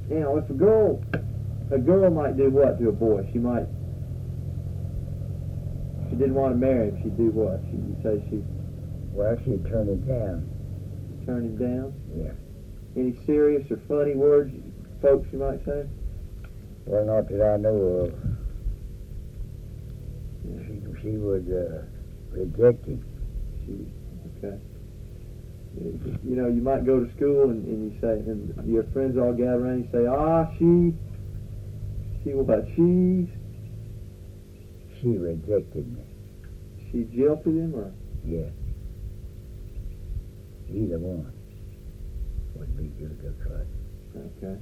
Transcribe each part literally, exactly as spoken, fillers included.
Now, if a girl, a girl might do what to a boy? She might, if she didn't want to marry him, she'd do what? She, you say she Well, she'd turn him down. turn him down? Yeah. Any serious or funny words, folks, you might say? Well, not that I know of. Yeah. She, she would uh, reject him. She, okay. You know, you might go to school and, and you say, and your friends all gather around and you say, ah, she, she what, she, She rejected me. she jilted him, or? Yeah. Either one would be good to try. Okay.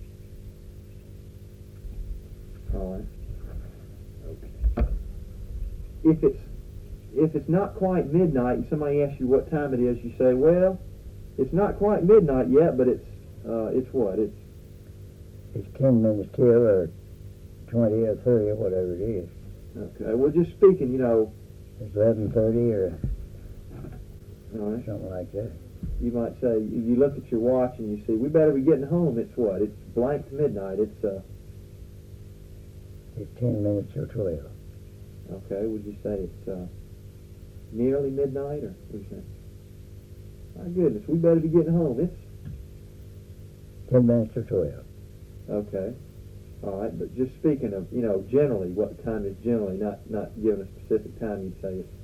All right. Okay. If it's if it's not quite midnight and somebody asks you what time it is, you say, well, it's not quite midnight yet, but it's uh, it's what? It's It's ten minutes till, or twenty or thirty or whatever it is. okay. Well, just speaking, you know, It's eleven thirty or all right. something like that. You might say, you look at your watch and you see, we better be getting home. It's what? It's blank to midnight. It's uh. It's ten minutes till twelve. Okay. Would you say it's uh, nearly midnight, or what do you say? My goodness, we better be getting home. It's Ten minutes till twelve. okay. All right, but just speaking of, you know, generally, what time is generally, not not giving a specific time, you'd say it's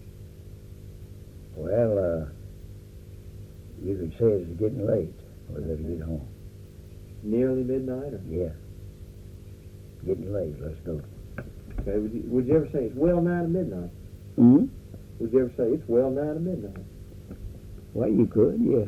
Well, uh, you could say it's getting late. We better get home. nearly midnight, or Yeah. Getting late. Let's go. okay. Would you would you ever say it's well nigh to midnight? Hmm? Would you ever say it's well nigh to midnight? Well, you could, yeah.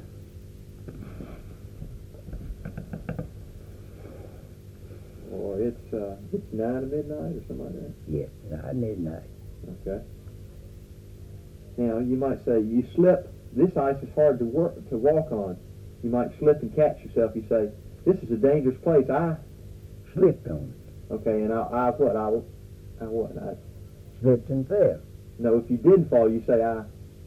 Or it's uh, it's nine to midnight, or something like that? Yeah, not midnight. Okay. Now, you might say, you slip, this ice is hard to work to walk on. You might slip and catch yourself. You say, this is a dangerous place. I, Slipped on it. okay, and I, I what? I, I what? I, Slipped and fell. no, if you didn't fall, you say, I,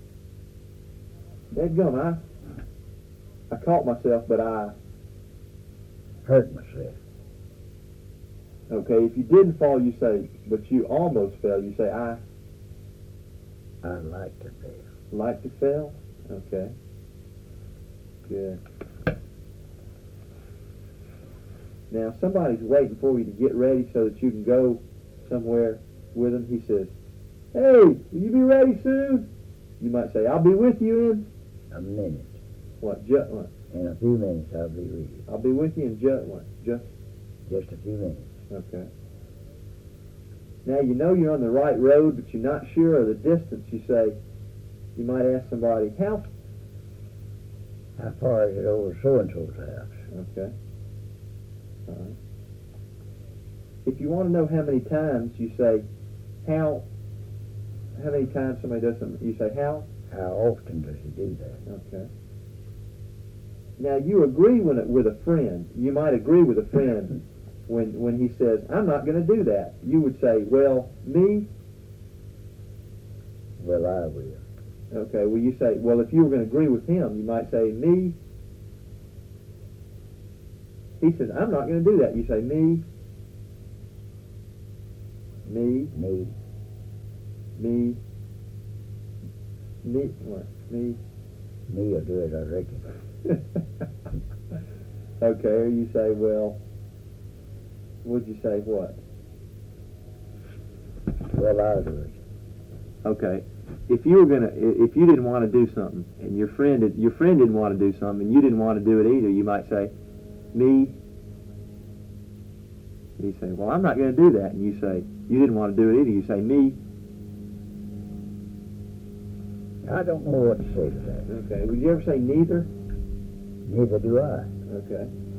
dadgum, I, I caught myself, but I, Hurt myself. okay, if you didn't fall, you say, but you almost fell. You say, I I like to fail. like to fail. Okay. Good. Now, somebody's waiting for you to get ready so that you can go somewhere with him. He says, hey, will you be ready soon? You might say, I'll be with you in, A minute. what, just, what? In a few minutes, I'll be with you. I'll be with you in just, what, just, Just a few minutes. okay. Now, you know you're on the right road, but you're not sure of the distance. You say, you might ask somebody, how, How far is it over so-and-so's house? okay. All right. If you want to know how many times, you say, how, how many times somebody does something, you say, how? How often does he do that? Okay. Now, you agree with it with a friend. You might agree with a friend when when he says, I'm not going to do that. You would say, well, me? Well, I will. Okay, well, you say, well, if you were going to agree with him, you might say, me? He says, I'm not going to do that. You say, me? Me? Me. Me? Me? What? Me? Me will do it, I reckon. Okay, or you say, well, would you say what? Well, I'll do it. Okay, if you were gonna, i- if you didn't want to do something, and your friend, did, your friend didn't want to do something, and you didn't want to do it either, you might say, me. You say, well, I'm not going to do that, and you say, you didn't want to do it either. You say, me. I don't know what to say to that. Okay, would you ever say neither? Neither do I. Okay.